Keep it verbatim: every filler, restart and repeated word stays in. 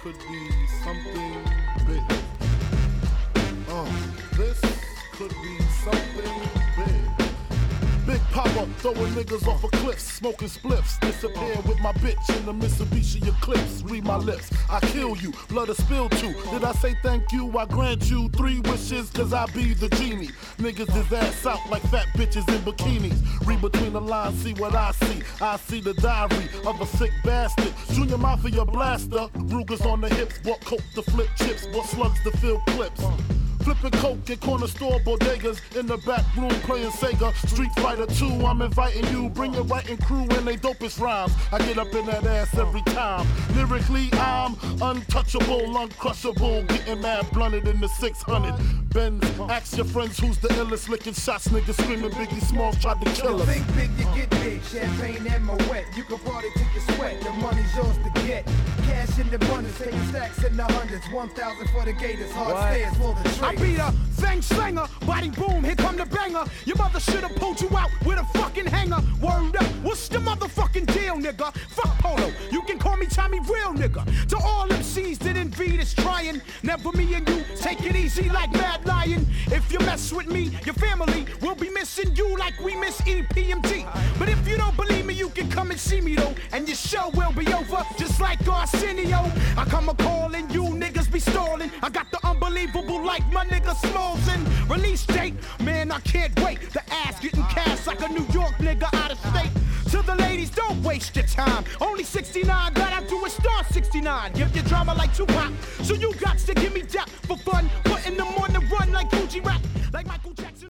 could be something big. Uh, this could be something big. Big Papa throwing niggas off of cliffs, smoking spliffs, disappear with my bitch in the Mitsubishi Eclipse. Read my lips, I kill you, blood is spilled too. Did I say thank you? I grant you three wishes, cause I be the genie. Niggas is ass out like fat bitches in bikinis. Read between the lines, see what I see. I see the diary of a sick bastard. Junior Mafia blaster, Ruger's on the hips, bought coke to flip chips, bought slugs to fill clips. Flipping coke in corner store bodegas, in the back room playing Sega. Street Fighter two, I'm inviting you. Bring your writing crew and they dopest rhymes. I get up in that ass every time. Lyrically, I'm untouchable, uncrushable. Getting mad blunted in the six hundred. Benz, ask your friends who's the illest. Licking shots, niggas screaming Biggie Smalls tried to kill us. Think big, you get big. Champagne and my wet. You can party till you sweat. The money's yours to get. Cash in the abundance, taking stacks in the hundreds. One thousand for the gators, hard what? Stairs for the trade. I beat a fang slinger, body boom, here come the banger. Your mother should've pulled you out with a fucking hanger. Word up, what's the motherfucking deal, nigga? Fuck Polo, you can call me Tommy Real, nigga. To all M Cs that envy this trying, never me and you, take it easy like Mad Lion. If you mess with me, your family will be missing you like we miss E P M D. But if you don't believe me, you can come and see me though, and your show will be over, just like Arsenio. I come a calling, you niggas be stalling. I got the unbelievable like my nigga Smalls in. Release date, man, I can't wait. The ass getting cast like a New York nigga out of state. To the ladies, don't waste your time. Only sixty-nine, that I do is star sixty-nine. Give your drama like Tupac, so you got to give me that for fun. Putting them on the run like Gucci rap.